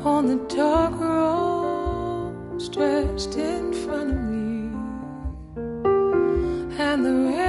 on the dark road stretched in front of me, and the